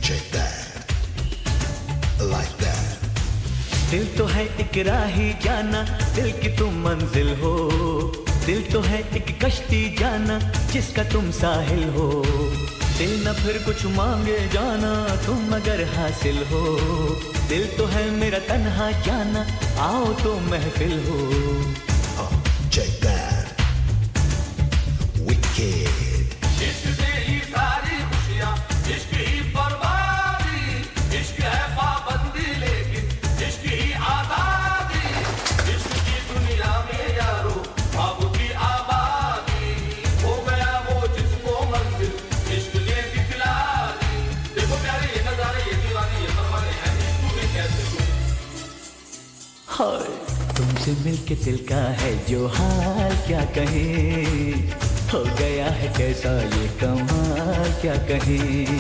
Check that, like that. दिल तो है एक राही जाना, दिल की तुम मंजिल हो। दिल तो है एक कश्ती जाना, जिसका तुम साहिल हो। दिल न फिर कुछ मांगे जाना, तुम अगर हासिल हो। दिल तो है मेरा तन्हा जाना, आओ तो महफिल हो। Check that, wicked. इश्क से ही सारी खुशियाँ, इश्क ही बर्बादी, इश्क है पाबंदी लेकिन इश्क ही आजादी। इश्क की दुनिया में यारो ख्वाब की आबादी, हो गया वो जिसको मंजिल इश्क ने दिखला दी। देखो प्यारे ये नजारे, ये दीवानी, ये परवाने हैं, तुम्हें कैसे दूं? हाय तुमसे मिलके दिल का है जो हाल क्या कहें, हो गया है कैसा ये कमाल क्या कहें।